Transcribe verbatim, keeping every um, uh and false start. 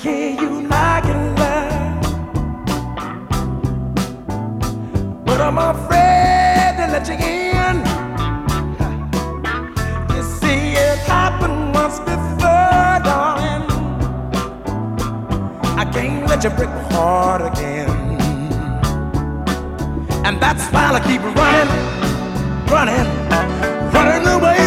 Thinking you like it, love, but I'm afraid to let you in. You see, it happened once before, darling. I can't let you break my heart again. And that's why I keep running, running, running away.